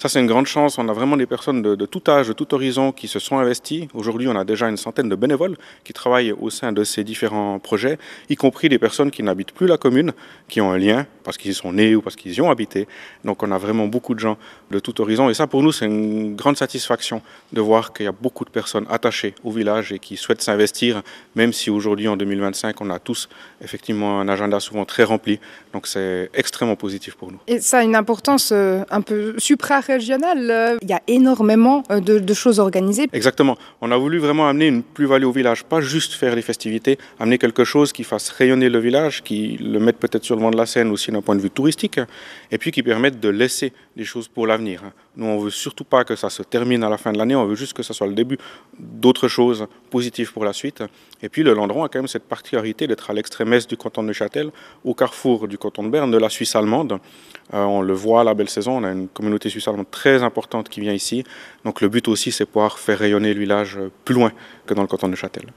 Ça, c'est une grande chance. On a vraiment des personnes de tout âge, de tout horizon qui se sont investies. Aujourd'hui, on a déjà une centaine de bénévoles qui travaillent au sein de ces différents projets, y compris des personnes qui n'habitent plus la commune, qui ont un lien parce qu'ils y sont nés ou parce qu'ils y ont habité. Donc, on a vraiment beaucoup de gens de tout horizon. Et ça, pour nous, c'est une grande satisfaction de voir qu'il y a beaucoup de personnes attachées au village et qui souhaitent s'investir, même si aujourd'hui, en 2025, on a tous effectivement un agenda souvent très rempli. Donc, c'est extrêmement positif pour nous. Et ça a une importance un peu supra-régionale. Il y a énormément de choses organisées. Exactement. On a voulu vraiment amener une plus-value au village, pas juste faire des festivités, amener quelque chose qui fasse rayonner le village, qui le mette peut-être sur le devant de la scène aussi d'un point de vue touristique, et puis qui permette de laisser des choses pour l'avenir. Nous, on veut surtout pas que ça se termine à la fin de l'année, on veut juste que ça soit le début d'autres choses positives pour la suite. Et puis le Landron a quand même cette particularité d'être à l'extrême est du canton de Neuchâtel, au carrefour du canton de Berne, de la Suisse allemande. On le voit à la belle saison, on a une communauté suisse allemande très importante qui vient ici. Donc le but aussi, c'est pouvoir faire rayonner le village plus loin que dans le canton de Neuchâtel.